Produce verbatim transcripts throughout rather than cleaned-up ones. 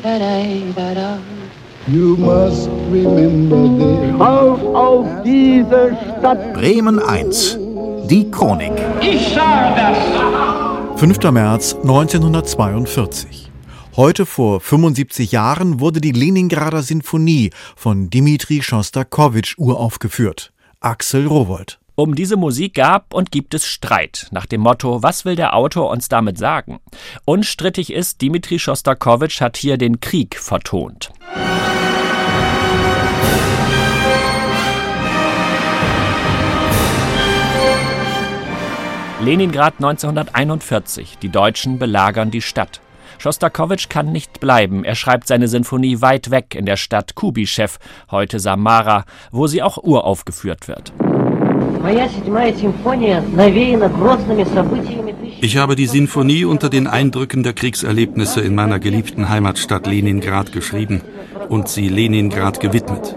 You must remember this. Auf, auf diese Stadt! Bremen eins. Die Chronik. Ich sage das! fünfter März neunzehnhundertzweiundvierzig. Heute vor fünfundsiebzig Jahren wurde die Leningrader Sinfonie von Dmitri Schostakowitsch uraufgeführt. Axel Rowohlt. Um diese Musik gab und gibt es Streit, nach dem Motto, was will der Autor uns damit sagen? Unstrittig ist, Dmitri Schostakowitsch hat hier den Krieg vertont. Leningrad neunzehnhunderteinundvierzig. Die Deutschen belagern die Stadt. Schostakowitsch kann nicht bleiben. Er schreibt seine Sinfonie weit weg in der Stadt Kuibyschew, heute Samara, wo sie auch uraufgeführt wird. Ich habe die Sinfonie unter den Eindrücken der Kriegserlebnisse in meiner geliebten Heimatstadt Leningrad geschrieben und sie Leningrad gewidmet.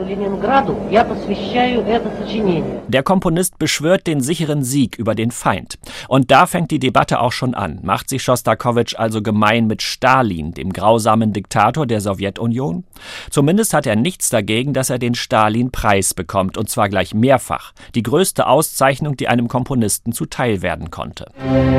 Der Komponist beschwört den sicheren Sieg über den Feind. Und da fängt die Debatte auch schon an. Macht sich Schostakowitsch also gemein mit Stalin, dem grausamen Diktator der Sowjetunion? Zumindest hat er nichts dagegen, dass er den Stalin-Preis bekommt, und zwar gleich mehrfach. Die größte Auszeichnung, die einem Komponisten zuteil werden konnte.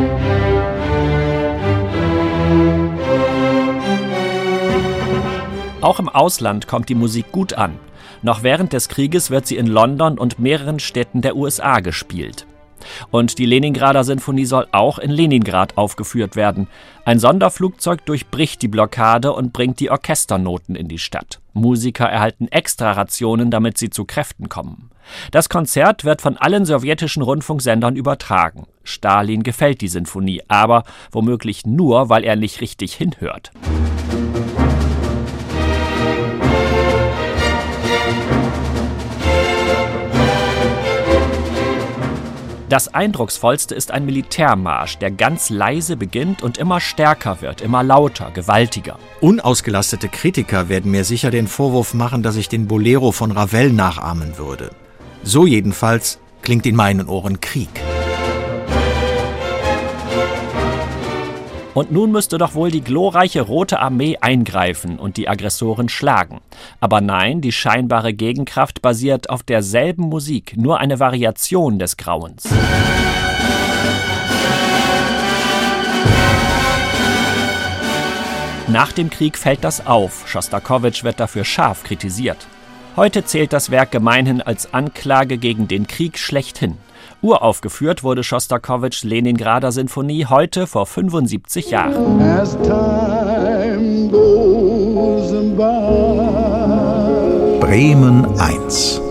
Auch im Ausland kommt die Musik gut an. Noch während des Krieges wird sie in London und mehreren Städten der U S A gespielt. Und die Leningrader Sinfonie soll auch in Leningrad aufgeführt werden. Ein Sonderflugzeug durchbricht die Blockade und bringt die Orchesternoten in die Stadt. Musiker erhalten Extrarationen, damit sie zu Kräften kommen. Das Konzert wird von allen sowjetischen Rundfunksendern übertragen. Stalin gefällt die Sinfonie, aber womöglich nur, weil er nicht richtig hinhört. Das Eindrucksvollste ist ein Militärmarsch, der ganz leise beginnt und immer stärker wird, immer lauter, gewaltiger. Unausgelastete Kritiker werden mir sicher den Vorwurf machen, dass ich den Bolero von Ravel nachahmen würde. So jedenfalls klingt in meinen Ohren Krieg. Und nun müsste doch wohl die glorreiche Rote Armee eingreifen und die Aggressoren schlagen. Aber nein, die scheinbare Gegenkraft basiert auf derselben Musik, nur eine Variation des Grauens. Nach dem Krieg fällt das auf. Schostakowitsch wird dafür scharf kritisiert. Heute zählt das Werk gemeinhin als Anklage gegen den Krieg schlechthin. Uraufgeführt wurde Schostakowitschs Leningrader Sinfonie heute vor fünfundsiebzig Jahren. As time goes by. Bremen eins.